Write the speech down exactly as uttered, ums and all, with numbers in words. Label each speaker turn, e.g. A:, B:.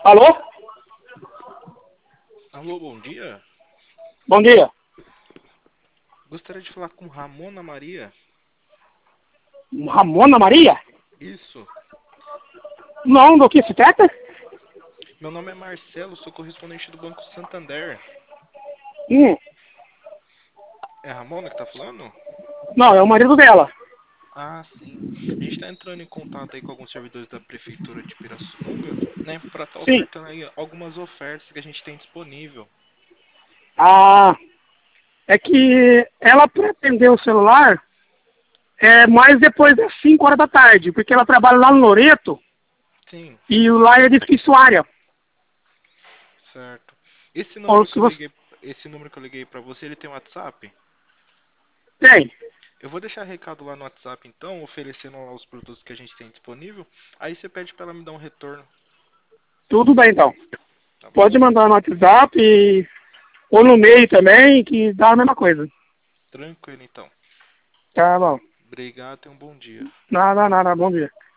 A: Alô?
B: Alô, bom dia.
A: Bom dia.
B: Gostaria de falar com Ramona Maria.
A: Ramona Maria?
B: Isso.
A: Não, do que se trata?
B: Meu nome é Marcelo, sou correspondente do Banco Santander.
A: Hum,
B: É a Ramona que tá falando?
A: não, é o marido dela.
B: Ah, sim. A gente tá entrando em contato aí com alguns servidores da Prefeitura de Pirassununga, né, para estar
A: Sim.
B: ofertando aí algumas ofertas que a gente tem disponível.
A: Ah, é que ela pretendeu o celular é, mais depois das cinco horas da tarde, porque ela trabalha lá no Loreto
B: Sim,
A: e lá é difícil área.
B: certo. Esse
A: O
B: número que
A: que
B: eu
A: você
B: liguei, esse número que eu liguei para você, ele tem WhatsApp?
A: tem?
B: Eu vou deixar recado lá no WhatsApp então, oferecendo lá os produtos que a gente tem disponível. Aí você pede para ela me dar um retorno,
A: Tudo bem, então.
B: tá bom?
A: Pode mandar no WhatsApp e... ou no e-mail também, que dá a mesma coisa.
B: Tranquilo então.
A: Tá bom.
B: Obrigado e um bom dia.
A: Nada, nada. Bom dia.